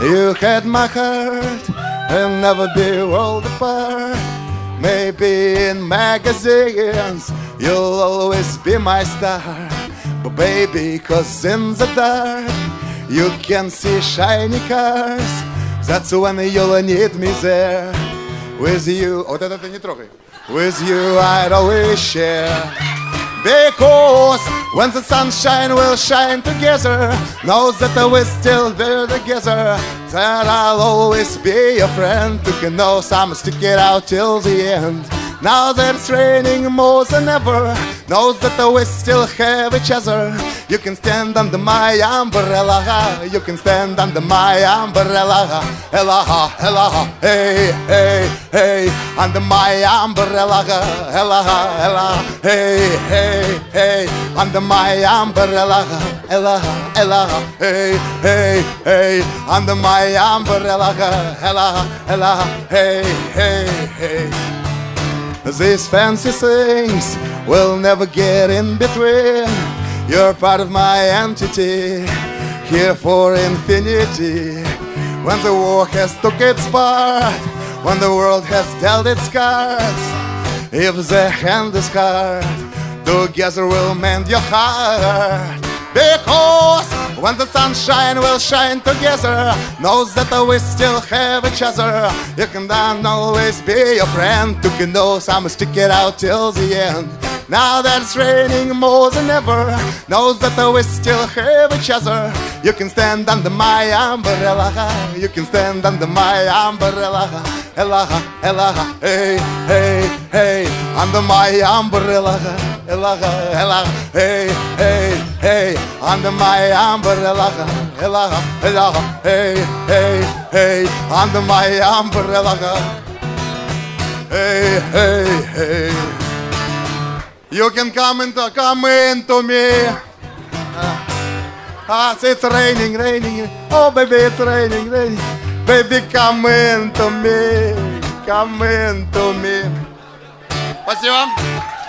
You had my heart, and never be world apart. Maybe in magazines you'll always be my star, but baby, 'cause in the dark you can see shiny cars. That's when you'll need me there. With you, вот это ты не трогай. With you I'd always share. Because when the sunshine will shine together, know that we'll still be together. That I'll always be your friend. You can know some stick it out till the end. Now that it's raining more than ever, know that we still have each other. You can stand under my umbrella. You can stand under my umbrella. Ella, ella, hey, hey, hey. Under my umbrella. Ella, ella, hey, hey, hey. Under my umbrella. Ella, ella, hey, hey, hey. Under my umbrella. Ella, ella, hey, hey, hey. These fancy things will never get in between. You're part of my entity, here for infinity. When the war has took its part, when the world has dealt its cards, if the hand is hard, together we'll mend your heart. Because when the sunshine will shine together, knows that we still have each other. You can always be your friend. You can know some stick it out till the end. Now that it's raining more than ever, knows that we still have each other. You can stand under my umbrella. You can stand under my umbrella. Ella, ella, hey, hey, hey. Under my umbrella. Ella, ella, hey, hey, hey. Under my umbrella. Ella, ella, hey, hey, hey. Under my umbrella. Hey, hey, hey. You can come into me. It's raining, raining. Oh, baby, it's raining, raining. Baby, come into me. Come into me. Спасибо.